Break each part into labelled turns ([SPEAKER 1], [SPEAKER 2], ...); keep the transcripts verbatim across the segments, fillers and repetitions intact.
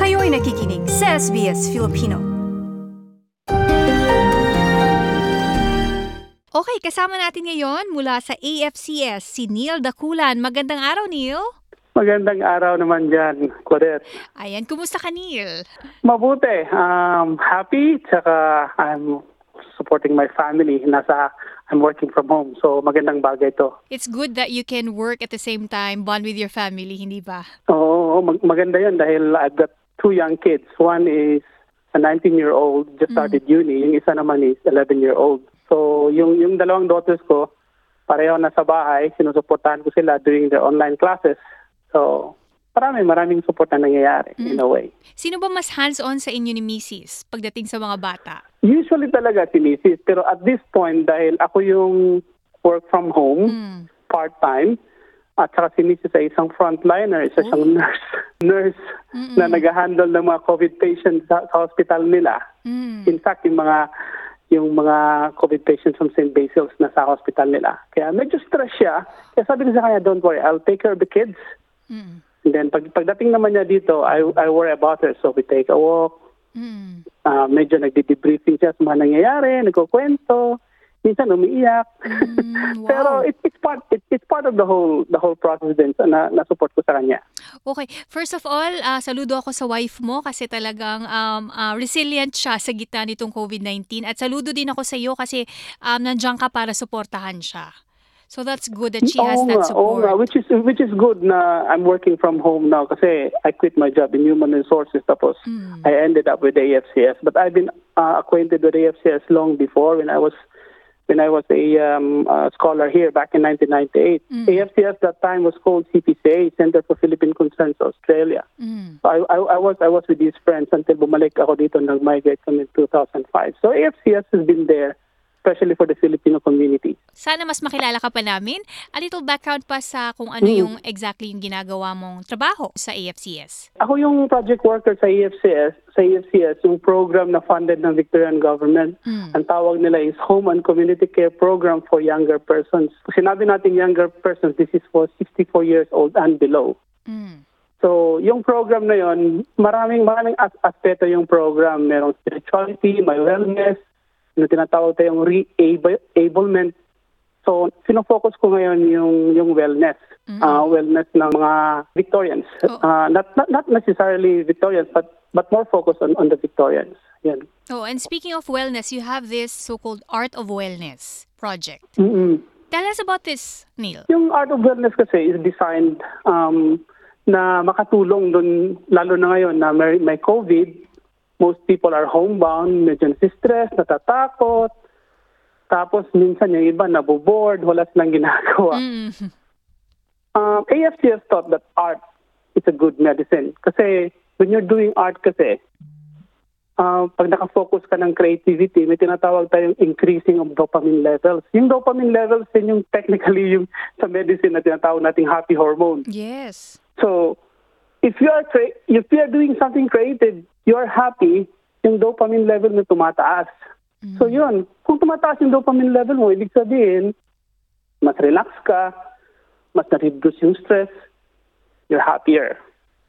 [SPEAKER 1] Kayo'y nakikinig sa S B S Filipino. Okay, kasama natin ngayon mula sa A F C S, si Neil Daculan. Magandang araw, Neil.
[SPEAKER 2] Magandang araw naman dyan, Claudette.
[SPEAKER 1] Ayan, kumusta ka, Neil?
[SPEAKER 2] Mabuti. Um, happy, tsaka I'm supporting my family. Nasa, I'm working from home, so magandang bagay to.
[SPEAKER 1] It's good that you can work at the same time, bond with your family, hindi ba?
[SPEAKER 2] Oo, mag- maganda yun dahil I've got two young kids. One is a nineteen-year-old, just started mm. uni. Yung isa naman is eleven-year-old. So, yung, yung dalawang daughters ko, pareho na sa bahay. Sinusuportahan ko sila during their online classes. So, marami, maraming support na nangyayari mm. in a way.
[SPEAKER 1] Sino ba mas hands-on sa inyo ni Missus pagdating sa mga bata?
[SPEAKER 2] Usually talaga si Missus Pero at this point, dahil ako yung work from home, mm. part-time, at saka si Missus ay isang frontliner, isa oh. siyang nurse. Nurse Mm-mm. na nag-handle ng mga COVID patients sa, sa hospital nila. Mm. In fact, yung mga yung mga COVID patients from Saint Basil's na sa hospital nila. Kaya medyo stress siya. Kaya sabi ko sa kanya, don't worry, I'll take care of the kids. Mm. And then pag, pagdating naman niya dito, I, I worry about her. So we take a walk. Mm. Uh, medyo nagdi-debriefing siya sa mga nangyayari, nagkukwento. Minsan umiiyak. Mm, wow. Pero it, it's part it, it's part of the whole the whole process din na na-support ko sa kanya.
[SPEAKER 1] Okay. First of all, uh, saludo ako sa wife mo kasi talagang um, uh, resilient siya sa gitna nitong COVID nineteen. At saludo din ako sa iyo kasi um, nandiyan ka para suportahan siya. So that's good that she has
[SPEAKER 2] oo
[SPEAKER 1] that
[SPEAKER 2] nga,
[SPEAKER 1] support.
[SPEAKER 2] Oo nga, which is which is good na I'm working from home now kasi I quit my job in human resources tapos mm. I ended up with A F C S. But I've been uh, acquainted with A F C S long before when I was when I was a, um, a scholar here back in nineteen ninety-eight. Mm. A F C S that time was called C P C A, Center for Philippine Concerns Australia. Mm. So I, I, I was I was with these friends until bumalik ako dito, nag-migrate kami in two thousand five. So A F C S has been there, especially for the Filipino community.
[SPEAKER 1] Sana mas makilala ka pa namin. A little background pa sa kung ano mm. yung exactly yung ginagawa mong trabaho sa A F C S.
[SPEAKER 2] Ako yung project worker sa A F C S. Sa A F C S, yung program na funded ng Victorian government. Mm. Ang tawag nila is Home and Community Care Program for Younger Persons. Kung sinabi natin younger persons, this is for sixty-four years old and below. Mm. So, yung program na yon, maraming maraming as- aspeto yung program. Merong spirituality, may wellness, na tinatawag tayong re-ablement. So, sinofocus ko ngayon yung yung wellness. Mm-hmm. Uh, wellness ng mga Victorians. Oh. Uh, not, not not necessarily Victorians, but but more focused on, on the Victorians. Yan.
[SPEAKER 1] Oh, and speaking of wellness, you have this so-called Art of Wellness project.
[SPEAKER 2] Mm-hmm.
[SPEAKER 1] Tell us about this, Neil.
[SPEAKER 2] Yung Art of Wellness kasi is designed um, na makatulong dun, lalo na ngayon na may, may COVID. Most people are homebound, medyo nasi-stress, natatakot. Tapos minsan yung iba naboboard, wala silang ginagawa. Mm. Um, A F C S thought that art is a good medicine. Kasi when you're doing art kasi, uh, pag nakafocus ka ng creativity, may tinatawag tayong increasing of dopamine levels. Yung dopamine levels, yun yung technically yung sa medicine na tinatawag nating happy hormone.
[SPEAKER 1] Yes.
[SPEAKER 2] So, if you are cre- if you are doing something creative, you are happy, yung dopamine level mo tumataas. Mm-hmm. So yun, kung tumataas yung dopamine level mo, ibig sabihin, mas relax ka, mas na-reduce yung stress, you're happier.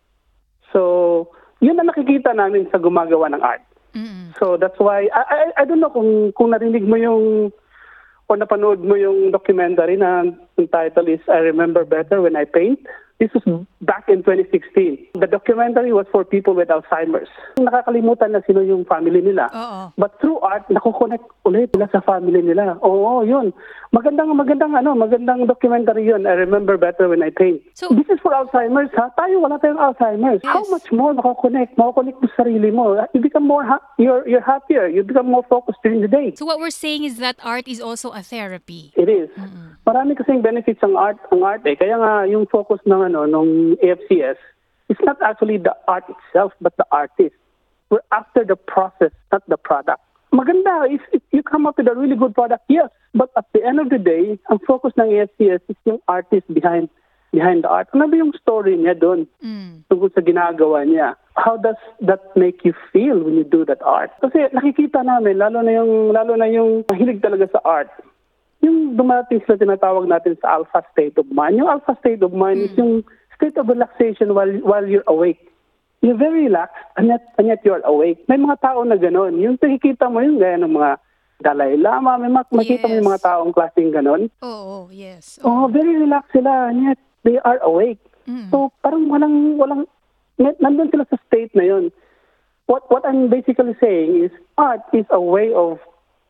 [SPEAKER 2] So, yun ang nakikita namin sa gumagawa ng art. Mm-hmm. So that's why, I, I, I don't know kung, kung narinig mo yung, o napanood mo yung documentary na yung title is I Remember Better When I Paint. This was back in twenty sixteen. The documentary was for people with Alzheimer's. Nakakalimutan na sino yung family nila. Uh-oh. But through art, nakukonect ulit nila sa family nila. Oo, yun. Magandang, magandang, ano, magandang documentary yun. I Remember Better When I Paint. So, this is for Alzheimer's, ha? Tayo, wala tayong Alzheimer's. Yes. How much more nakukonect? Makukonect mo sa sarili mo. You become more, ha- you're, you're happier. You become more focused during the day.
[SPEAKER 1] So what we're saying is that art is also a therapy.
[SPEAKER 2] It is. Mm-hmm. Marami kasing benefits ang art, ang art eh. Kaya nga, yung focus ng ano, nung A F C S, it's not actually the art itself, but the artist. We're after the process, not the product. Maganda, if, if you come up with a really good product, yes. But at the end of the day, ang focus ng A F C S is yung artist behind behind the art. Ano ba yung story niya doon? Mm. Tungkol sa ginagawa niya. How does that make you feel when you do that art? Kasi nakikita namin, lalo na yung, lalo na yung mahilig talaga sa art, yung dumating sila tinatawag natin sa alpha state of mind. Yung alpha state of mind mm. is yung state of relaxation while while you're awake. you're very relaxed and yet, and yet you're awake. May mga tao na gano'n. Yung nakikita mo yung gaya ng mga Dalai Lama, may mak- makita mo yung mga
[SPEAKER 1] Yes.
[SPEAKER 2] taong klaseng gano'n.
[SPEAKER 1] Oo, yes.
[SPEAKER 2] Oh, very relaxed sila and yet they are awake.
[SPEAKER 1] Mm.
[SPEAKER 2] So parang walang, walang, n- nandun sila sa state na yun. What, what I'm basically saying is art is a way of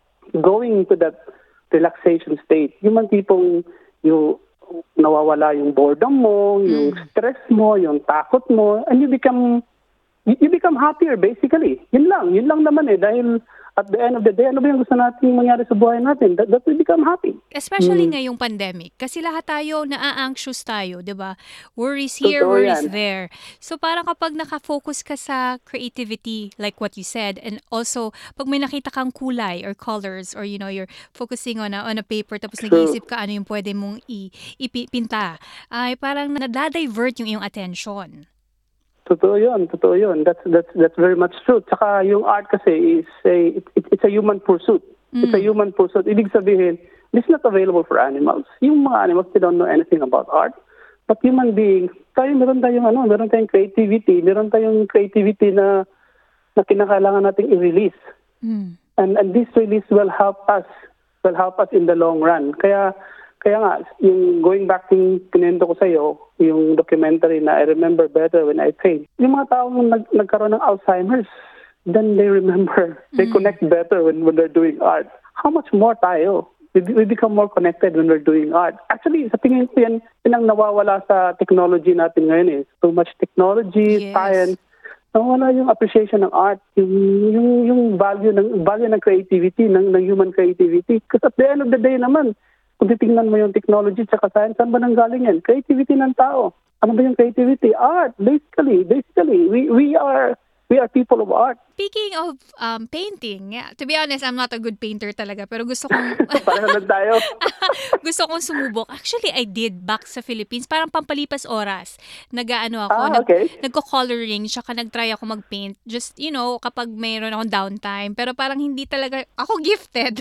[SPEAKER 2] going to that relaxation state. Yung man tipong yung nawawala yung boredom mo, yung stress mo, yung takot mo, and you become you, you become happier basically. Yun lang, yun lang naman eh dahil at the end of the day, ano ba yung gusto nating mangyari sa buhay natin? That, that we become happy.
[SPEAKER 1] Especially
[SPEAKER 2] Mm.
[SPEAKER 1] ngayong pandemic. Kasi lahat tayo, naa-anxious tayo, di ba? Worries here,
[SPEAKER 2] Totoo
[SPEAKER 1] worries
[SPEAKER 2] yan.
[SPEAKER 1] there. So parang kapag nakafocus ka sa creativity, like what you said, and also pag may nakita kang kulay or colors, or you know, you're focusing on a, on a paper, tapos
[SPEAKER 2] True.
[SPEAKER 1] nag-iisip ka ano yung pwede mong i- ipinta, ay parang nadadivert yung iyong attention.
[SPEAKER 2] Totoo yun, totoo yun. That's, that's, that's very much true. Tsaka yung art kasi is a, it, it, it's a human pursuit. It's a human pursuit. Ibig sabihin, it's not available for animals. Yung mga animals, they don't know anything about art. But human beings, tayo meron tayong ano, meron tayong creativity, meron tayong creativity na na kinakailangan nating i-release.
[SPEAKER 1] Mm.
[SPEAKER 2] And and this release will help us, will help us in the long run. Kaya kaya nga yung going back to kinento ko sa iyo, yung documentary na I Remember Better When I Paint. Yung mga taong nag, nagkaroon ng Alzheimer's, then they remember, they connect better when when they're doing art. How much more tayo? We, we become more connected when we're doing art. Actually, sa tingin ko yan, yan ang nawawala sa technology natin ngayon eh. So much technology,
[SPEAKER 1] Yes.
[SPEAKER 2] science, nawala yung appreciation ng art, yung yung yung value ng value ng creativity, ng ng human creativity. Because at the end of the day naman, kung titingnan mo yung technology at science, saan ba nanggaling yan? Creativity ng tao. Ano ba yung creativity? Art, basically. Basically, we we are we are people of art.
[SPEAKER 1] Speaking of um, painting, yeah, to be honest, I'm not a good painter talaga, pero gusto kong
[SPEAKER 2] Pareho lang tayo.
[SPEAKER 1] gusto kong sumubok. Actually, I did back sa Philippines, parang pampalipas oras. Nag-ano ako,
[SPEAKER 2] Ah,
[SPEAKER 1] nag,
[SPEAKER 2] okay.
[SPEAKER 1] nagko-coloring, tsaka nag-try ako mag-paint. Just, you know, kapag mayroon akong downtime. Pero parang hindi talaga, ako gifted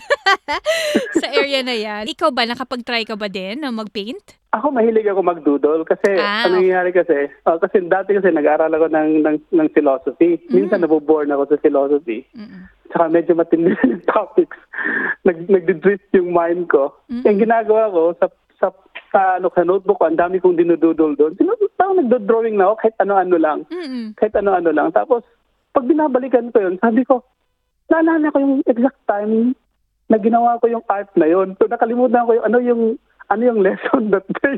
[SPEAKER 1] sa area na yan. Ikaw ba, nakapag-try ka ba din na mag-paint?
[SPEAKER 2] Ako mahilig ako magdoodle kasi
[SPEAKER 1] Ah,
[SPEAKER 2] ano
[SPEAKER 1] okay.
[SPEAKER 2] nangyayari kasi, oh, kasi dati kasi nag-aaral ako ng, ng, ng philosophy. Minsan naboborn ako sa philosophy.
[SPEAKER 1] Mm-mm.
[SPEAKER 2] Tsaka medyo matindi yung topics. Nag, nagdi-drift yung mind ko. Yung ginagawa ko sa sa sa, ano, sa notebook ko, ang dami kong dinudoodle doon. Sino, parang nagdo-drawing na ako kahit ano-ano lang.
[SPEAKER 1] Mm-mm.
[SPEAKER 2] Kahit ano-ano lang. Tapos, pag binabalikan ko yun, sabi ko, naalala ko yung exact time na ginawa ko yung art na yun. So, nakalimutan ko yung ano yung ano yung lesson that day.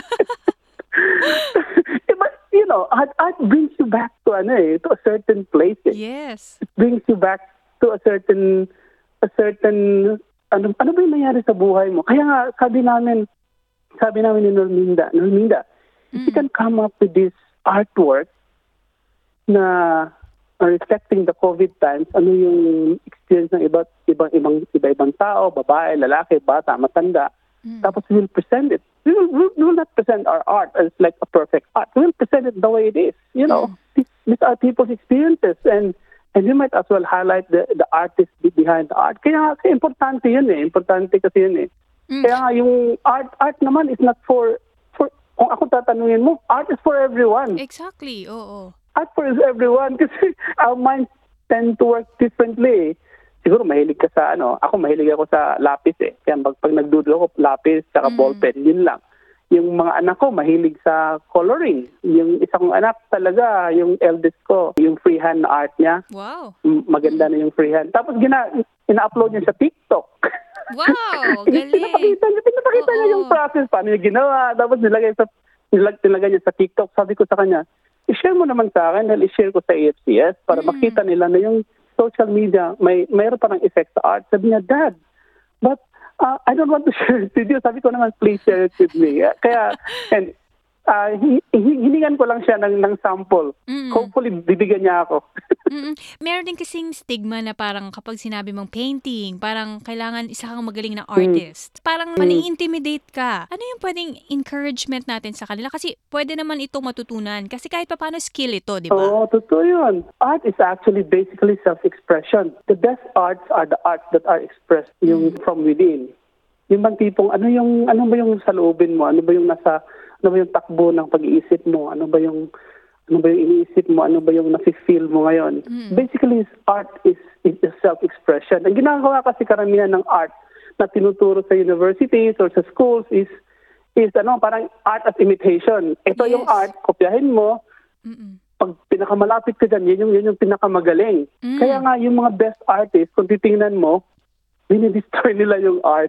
[SPEAKER 2] But, you know, art, art brings you back to ano eh, to a certain place. Eh.
[SPEAKER 1] Yes.
[SPEAKER 2] It brings you back to a certain, a certain, ano, ano ba yung nangyari sa buhay mo? Kaya nga, sabi namin, sabi namin ni Norminda, Norminda, if you can come up with this artwork na uh, reflecting the COVID times, ano yung experience ng iba, ibang, ibang, iba-ibang tao, babae, lalaki, bata, matanda, tapos we will present it. We will, we will not present our art as like a perfect art. We will present it the way it is. You know, these, these are people's experiences, and and you might as well highlight the the artist be- behind the art. Kaya, kaya importante yun eh. Importante kasi yun eh. Kaya nga, yung art art naman is not for for kung ako tatanungin mo, art is for everyone.
[SPEAKER 1] Exactly, oo.
[SPEAKER 2] Art for everyone kasi our minds tend to work differently. Siguro mahilig ka sa ano, ako mahilig ako sa lapis eh. Kaya pag, pag nagdoodle ako, lapis, saka ballpen, yun lang. Yung mga anak ko mahilig sa coloring. Yung isang anak talaga, yung eldest ko, yung freehand art niya,
[SPEAKER 1] Wow.
[SPEAKER 2] m- maganda na yung freehand. Tapos gina, ina-upload niya sa TikTok.
[SPEAKER 1] Wow, galing.
[SPEAKER 2] Pinapakita niya, pinapakita niya yung
[SPEAKER 1] Oo.
[SPEAKER 2] process, paano niya ginawa. Tapos nilagay sa, nilag, nilagay niya sa TikTok. Sabi ko sa kanya, i-share mo naman sa akin, dahil i-share ko sa A F C S para makita nila na yung social media, may mayroon parang effect sa art. Sabi niya, Dad, but uh, I don't want to share it with you. Sabi ko naman, please share it with me. Kaya, and uh, hi- hi- hiningan ko lang siya ng, ng sample.
[SPEAKER 1] Mm.
[SPEAKER 2] Hopefully, bibigyan niya ako.
[SPEAKER 1] Mm-mm. Meron din kasing stigma na parang kapag sinabi mong painting, parang kailangan isa kang magaling na artist. Parang mani-intimidate ka. Ano yung pwedeng encouragement natin sa kanila? Kasi pwede naman itong matutunan. Kasi kahit pa paano skill ito, di ba?
[SPEAKER 2] Oo, totoo yun. Art is actually basically self-expression. The best arts are the arts that are expressed yung from within. Yung bang tipong, ano yung, ano ba yung sa loobin mo? Ano ba yung nasa, ano ba yung takbo ng pag-iisip mo? Ano ba yung, Ano ba yung iniisip mo? Ano ba yung nafe-feel mo ngayon?
[SPEAKER 1] Mm.
[SPEAKER 2] Basically, art is, is a self-expression. Ang ginagawa kasi karamihan ng art na tinuturo sa universities or sa schools is is ano, parang art of imitation. Ito yung
[SPEAKER 1] Yes.
[SPEAKER 2] art, kopyahin mo.
[SPEAKER 1] Mm-mm.
[SPEAKER 2] Pag pinakamalapit ka dyan, yun yung, yun yung pinakamagaling.
[SPEAKER 1] Mm.
[SPEAKER 2] Kaya nga, yung mga best artists, kung titingnan mo, dinidestroy nila yung art.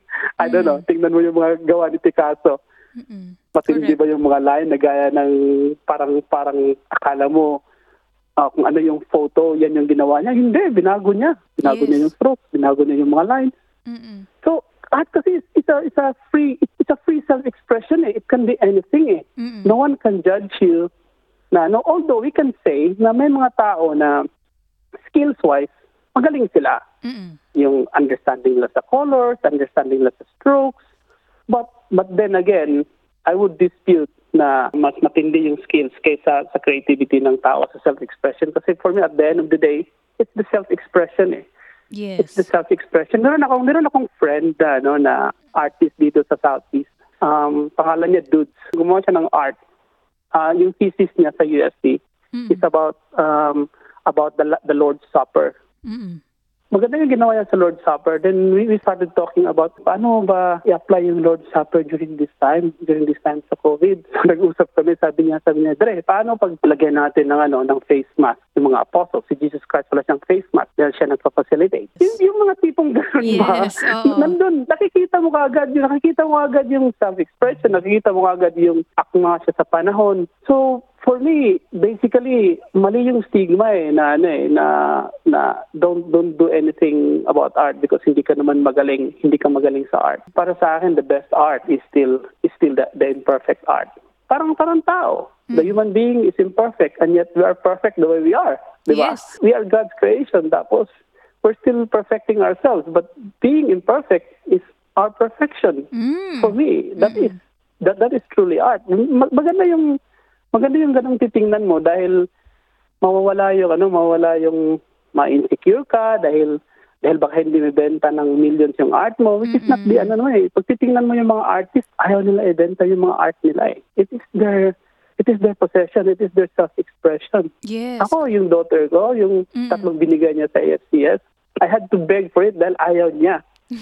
[SPEAKER 2] I don't know, tingnan mo yung mga gawa ni Picasso.
[SPEAKER 1] Mm-mm.
[SPEAKER 2] Matindi
[SPEAKER 1] Correct.
[SPEAKER 2] ba yung mga line na gaya ng parang parang akala mo ah, kung ano yung photo, yan yung ginawa niya. Hindi, binago niya. Binago
[SPEAKER 1] Yes.
[SPEAKER 2] niya yung strokes, binago niya yung mga lines.
[SPEAKER 1] Mm-mm.
[SPEAKER 2] So, art kasi is, is, a, is a free it's a free self-expression eh. It can be anything eh.
[SPEAKER 1] Mm-mm.
[SPEAKER 2] No one can judge you na no, although we can say na may mga tao na skills-wise, magaling sila.
[SPEAKER 1] Mm-mm.
[SPEAKER 2] Yung understanding nila sa colors, understanding nila sa strokes. But but then again, I would dispute na mas matindi yung skills kaysa sa creativity ng tao sa self-expression. Kasi for me, at the end of the day, it's the self-expression eh. It's the
[SPEAKER 1] Yes.
[SPEAKER 2] self-expression. Meron akong, meron akong friend na, ano, na artist dito sa Southeast. Um, pangalan niya Dudes. Gumawa siya ng art. Ah, yung thesis niya sa U S T
[SPEAKER 1] Mm-mm.
[SPEAKER 2] is about um, about the the Lord's Supper.
[SPEAKER 1] Mm-mm.
[SPEAKER 2] Maganda yung ginawa niya sa Lord's Supper. Then we, we started talking about paano ba i-apply yung Lord's Supper during this time, during this time sa COVID. So nag-usap kami, sabi niya, sabi niya, Dre, paano pag lagyan natin ng, ano, ng face mask yung mga apostles? Si Jesus Christ wala siyang face mask dahil siya nagpa-facilitate. Yung, yung mga tipong gano'n ba?
[SPEAKER 1] Yes, oo.
[SPEAKER 2] Nandun, nakikita mo kaagad, yung, nakikita mo kaagad yung self-expression, nakikita mo kaagad yung akma siya sa panahon. So, for me, basically, mali yung stigma eh, na ano eh, na, na don't, don't do anything about art because hindi ka naman magaling, hindi ka magaling sa art. Para sa akin, the best art is still, is still the, the imperfect art. Parang parang tao. The human being is imperfect and yet we are perfect the way we are. Diba?
[SPEAKER 1] Yes.
[SPEAKER 2] We are God's creation. Tapos, we're still perfecting ourselves. But being imperfect is our perfection.
[SPEAKER 1] Mm.
[SPEAKER 2] For me, that is that that is truly art. Mag- maganda yung maganda yung ganung titingnan mo dahil mawawala yung ano, mawawala yung ma-insecure ka dahil dahil baka hindi mabenta ng millions yung art mo, which is not the ano no eh. Pag titingnan mo yung mga artists, ayaw nila ibenta yung mga art nila eh. It is their it is their possession, it is their self-expression.
[SPEAKER 1] Yes.
[SPEAKER 2] Ako, yung daughter ko, yung
[SPEAKER 1] Mm-mm.
[SPEAKER 2] tatlong binigay niya sa A F C S, I had to beg for it dahil ayaw niya.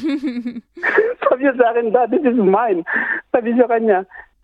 [SPEAKER 2] Sabi niya sa akin, Dad, this is mine. Sabi niya kanya,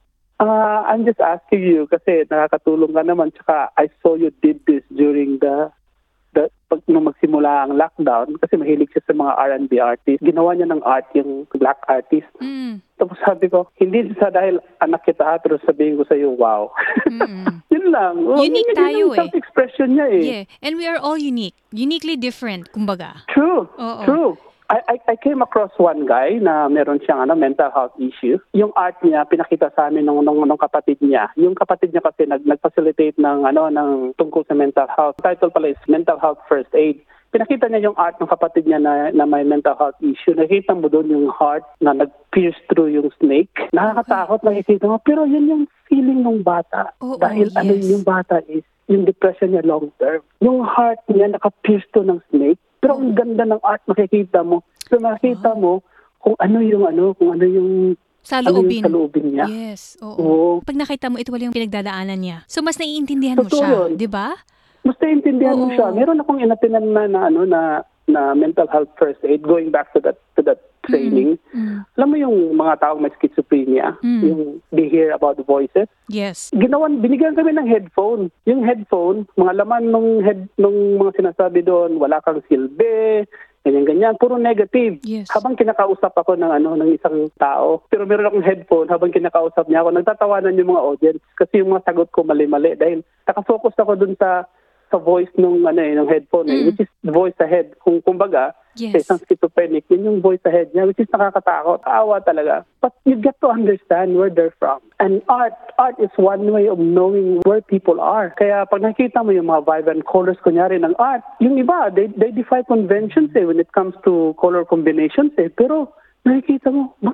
[SPEAKER 2] uh, I'm just asking you kasi nakakatulong ka naman. Tsaka I saw you did this during the, the pag nung magsimula ang lockdown kasi mahilig siya sa mga R and B artist. Ginawa niya ng art yung black artist.
[SPEAKER 1] Mm.
[SPEAKER 2] Tapos sabi ko, hindi sa dahil anak kita ha, pero sabihin ko sa iyo, wow.
[SPEAKER 1] Mm.
[SPEAKER 2] Yun lang. Oh,
[SPEAKER 1] Unique
[SPEAKER 2] yun, yun
[SPEAKER 1] tayo
[SPEAKER 2] yung
[SPEAKER 1] eh.
[SPEAKER 2] self-expression niya eh.
[SPEAKER 1] Yeah. And we are all unique. Uniquely different, kumbaga.
[SPEAKER 2] True.
[SPEAKER 1] Oo.
[SPEAKER 2] True. I, I I came across one guy na meron siyang ano, mental health issue. Yung art niya pinakita sa amin ng ng, ng kapatid niya. Yung kapatid niya kasi nag nag-facilitate ng ano ng tungkol sa mental health. Title pala is Mental Health First Aid. Pinakita niya yung art ng kapatid niya na, na may mental health issue. Nakita mo doon yung heart na nag-pierce through yung snake. Nakakatakot nakikita mo. Pero yun yung feeling ng bata.
[SPEAKER 1] Oo,
[SPEAKER 2] Dahil ano
[SPEAKER 1] yes.
[SPEAKER 2] yung bata is, yung depression niya long term. Yung heart niya naka-pierce to ng snake. Pero ang ganda ng art makikita mo. So makikita mo kung ano yung ano, kung ano yung
[SPEAKER 1] Sa
[SPEAKER 2] ano yung
[SPEAKER 1] loobin.
[SPEAKER 2] sa loobin niya.
[SPEAKER 1] Yes, oo.
[SPEAKER 2] Oo.
[SPEAKER 1] Pag nakita mo, ito wala yung pinagdadaanan niya. So, mas naiintindihan mo
[SPEAKER 2] Totoo
[SPEAKER 1] siya,
[SPEAKER 2] yun.
[SPEAKER 1] di ba?
[SPEAKER 2] Mas naiintindihan mo
[SPEAKER 1] Oo.
[SPEAKER 2] siya. Meron akong inatinan na, na ano na na mental health first aid going back to that to that training.
[SPEAKER 1] Mm.
[SPEAKER 2] Alam mo yung mga taong may schizophrenia,
[SPEAKER 1] Mm.
[SPEAKER 2] yung they hear about the voices.
[SPEAKER 1] Yes.
[SPEAKER 2] Ginawan, binigyan kami ng headphone. Yung headphone, mga laman nung head nung mga sinasabi doon, wala kang silbi, ganyan-ganyan, puro negative.
[SPEAKER 1] Yes.
[SPEAKER 2] Habang kinakausap ako ng ano ng isang tao, pero meron akong headphone, habang kinakausap niya ako, nagtatawanan yung mga audience kasi yung mga sagot ko mali-mali dahil nakafocus ako dun sa sa voice nung ano eh, ng headphone eh,
[SPEAKER 1] Mm.
[SPEAKER 2] which is the voice ahead. Kung kumbaga, sa
[SPEAKER 1] Yes.
[SPEAKER 2] isang schizophrenic, yun yung voice ahead niya, which is nakakatakot. Kaawa talaga. But you get to understand where they're from. And art, art is one way of knowing where people are. Kaya pag nakita mo yung mga vibrant colors, kunyari ng art, yung iba, they, they defy conventions eh when it comes to color combinations eh. Pero nakikita mo, "Ba-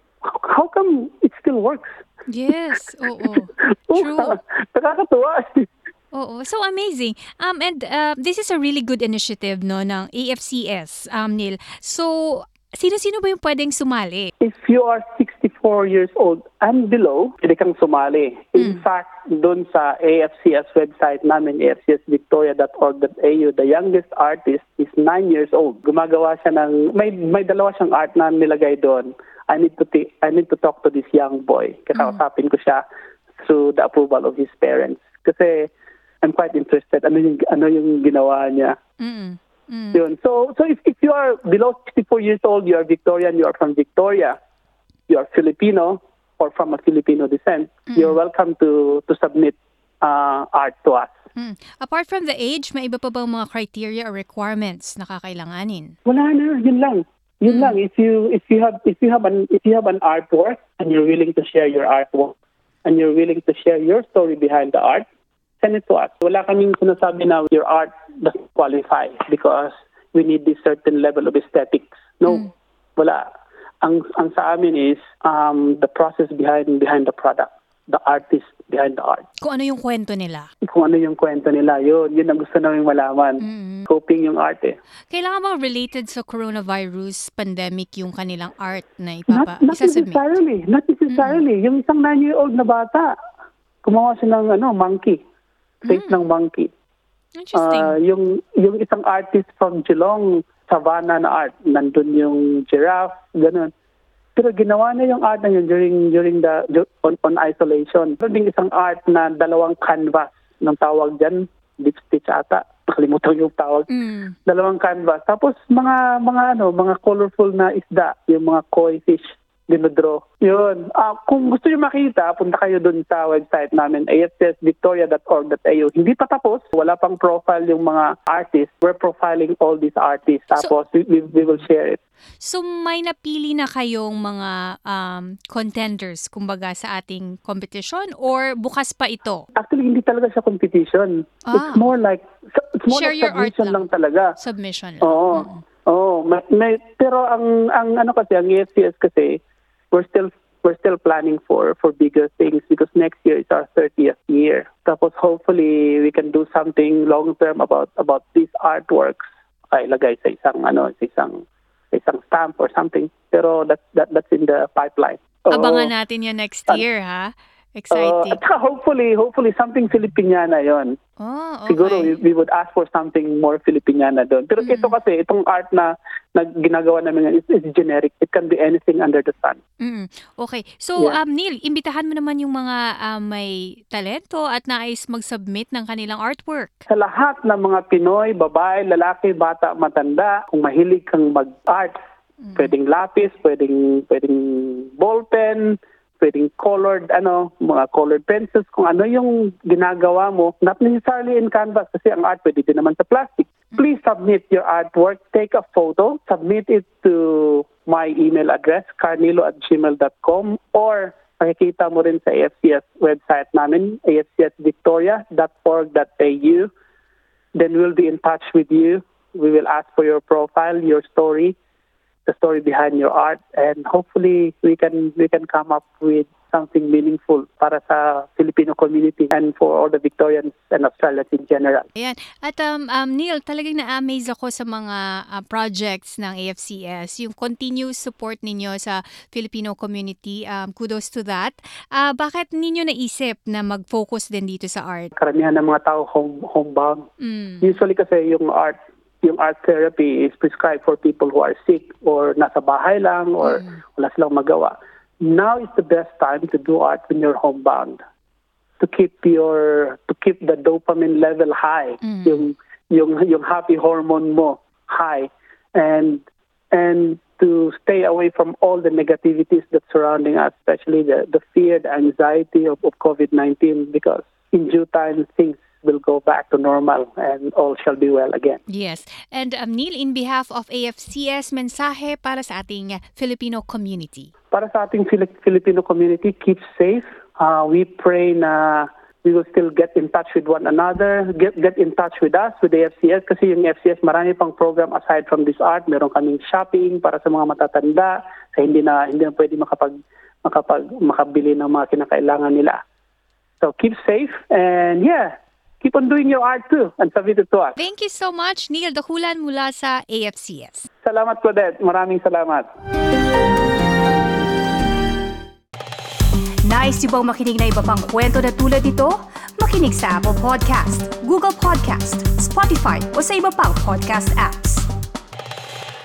[SPEAKER 2] how come it still works?"
[SPEAKER 1] Yes, oo.
[SPEAKER 2] Oh,
[SPEAKER 1] True.
[SPEAKER 2] nakakatuwa.
[SPEAKER 1] Oo, so amazing. Um, and uh, this is a really good initiative no ng A F C S, um, Neil. So, Sino-sino ba yung pwedeng sumali?
[SPEAKER 2] If you are sixty-four years old and below, pwede kang sumali. In
[SPEAKER 1] Mm.
[SPEAKER 2] fact, doon sa A F C S website namin, a f c s victoria dot org dot a u, the youngest artist is nine years old. Gumagawa siya ng, may, may dalawa siyang art na nilagay doon. I need to t- I need to talk to this young boy. Kakausapin ko siya through the approval of his parents. Kasi I'm quite interested. Ano yung, ano yung ginawa niya?
[SPEAKER 1] Mm. Mm.
[SPEAKER 2] Yun. So, so if, if you are below sixty-four years old, you are Victorian, you are from Victoria, you are Filipino or from a Filipino descent, you're welcome to to submit uh, art to us.
[SPEAKER 1] Mm. Apart from the age, may iba pa bang mga criteria or requirements na kakailanganin?
[SPEAKER 2] Wala na, yun lang. Yun lang. If you if you have if you have an if you have an artwork and you're willing to share your artwork and you're willing to share your story behind the art, send it to us. Wala kaming sinasabi na your art doesn't qualify because we need this certain level of aesthetics. No,
[SPEAKER 1] Mm.
[SPEAKER 2] wala. Ang ang sa amin is um, the process behind behind the product, the artist behind the art.
[SPEAKER 1] Kung ano yung kwento nila.
[SPEAKER 2] Kung ano yung kwento nila, yun, yun ang gusto namin malaman.
[SPEAKER 1] Mm.
[SPEAKER 2] Coping yung art eh.
[SPEAKER 1] Kailangan bang related sa coronavirus pandemic yung kanilang art na
[SPEAKER 2] Not,
[SPEAKER 1] ipapa
[SPEAKER 2] not
[SPEAKER 1] isasubmit?
[SPEAKER 2] necessarily. Not necessarily. Yung isang nine-year-old na bata, gumawa siya ng ano, monkey. Face ng monkey.
[SPEAKER 1] Interesting.
[SPEAKER 2] Ah, yung yung isang artist from Geelong, Savannah na art, nandun yung giraffe, ganun. Pero ginawa niya yung art na yun during during the on, on isolation. Pero ding isang art na dalawang canvas ng tawag diyan, deep stitch ata. Nakalimutan yung tawag.
[SPEAKER 1] Mm.
[SPEAKER 2] Dalawang canvas. Tapos mga mga ano, mga colorful na isda, yung mga koi fish dinodraw. Yun. Ah, kung gusto niyo makita, punta kayo dun sa website namin, a f c s victoria dot org dot a u. Hindi pa tapos. Wala pang profile yung mga artists. We're profiling all these artists. Tapos we, we, we will share it.
[SPEAKER 1] So may napili na kayong mga um, contenders kumbaga sa ating competition or bukas pa ito?
[SPEAKER 2] Actually, hindi talaga siya competition.
[SPEAKER 1] Ah.
[SPEAKER 2] It's more like it's more
[SPEAKER 1] Share
[SPEAKER 2] like
[SPEAKER 1] your art
[SPEAKER 2] submission
[SPEAKER 1] lang.
[SPEAKER 2] lang talaga.
[SPEAKER 1] Submission lang.
[SPEAKER 2] Oo.
[SPEAKER 1] Mm.
[SPEAKER 2] Oo. May, may, pero ang ang ano kasi, ang A F C S kasi, we're still we're still planning for for bigger things because next year is our thirtieth year. Tapos hopefully we can do something long term about about these artworks. Ay lagay sa isang ano, sa isang sa isang stamp or something. Pero that that that's in the pipeline. Oo.
[SPEAKER 1] Abangan natin yan next year, ha?
[SPEAKER 2] Oo.
[SPEAKER 1] Exciting.
[SPEAKER 2] At saka hopefully hopefully something Filipiniana 'yon.
[SPEAKER 1] Oh, okay.
[SPEAKER 2] Siguro we, we would ask for something more Filipiniana doon. Pero ito kasi, itong art na, na ginagawa namin is, is generic. It can be anything under the sun.
[SPEAKER 1] Mm. Okay. So,
[SPEAKER 2] Yeah.
[SPEAKER 1] um, Neil, imbitahan mo naman yung mga um, may talento at nais mag-submit ng kanilang artwork.
[SPEAKER 2] Sa lahat ng mga Pinoy, babae, lalaki, bata, matanda, kung mahilig kang mag-art, pwedeng lapis, pwedeng, pwedeng ballpen, pwedeng colored, ano, mga colored pencils, kung ano yung ginagawa mo, not necessarily in canvas kasi ang art pwede din naman sa plastic. Please submit your artwork, take a photo, submit it to my email address, carnilo at gmail dot com, or makikita mo rin sa A F C S website namin, a f c s victoria dot org dot a u. Then we'll be in touch with you. We will ask for your profile, your story, the story behind your art, and hopefully we can we can come up with something meaningful para sa Filipino community and for all the Victorians and Australians in general.
[SPEAKER 1] Ayan. At um, um, Neil, talagang na-amaze ako sa mga uh, projects ng A F C S. Yung continuous support ninyo sa Filipino community, um, kudos to that. Uh, bakit ninyo naisip na mag-focus din dito sa art?
[SPEAKER 2] Karamihan ng mga tao home homebound.
[SPEAKER 1] Mm.
[SPEAKER 2] Usually kasi yung art yung art therapy is prescribed for people who are sick or nasa bahay lang or wala silang magawa. Now is the best time to do art when you're homebound. To keep your to keep the dopamine level high,
[SPEAKER 1] Mm.
[SPEAKER 2] yung yung yung happy hormone mo high, and and to stay away from all the negativities that's surrounding us, especially the the fear, the anxiety of, of COVID nineteen, because in due time things will go back to normal and all shall be well again.
[SPEAKER 1] Yes. And um, Neil, in behalf of A F C S, mensahe para sa ating uh, Filipino community.
[SPEAKER 2] Para sa ating Fili- Filipino community, keep safe. Uh, we pray na we will still get in touch with one another, get get in touch with us, with the A F C S, kasi yung A F C S, marami pang program aside from this art. Meron kaming shopping para sa mga matatanda, sa hindi na hindi na pwede makapag, makapag, makabili ng mga kinakailangan nila. So keep safe, and yeah, keep on doing your art too and submit it to us.
[SPEAKER 1] Thank you so much, Neil Dakulan mula sa A F C S.
[SPEAKER 2] Salamat, Claudette. Maraming salamat.
[SPEAKER 3] Nice yung bang makinig na iba pang kwento na tulad ito? Makinig sa Apple Podcast, Google Podcast, Spotify o sa iba pang podcast apps.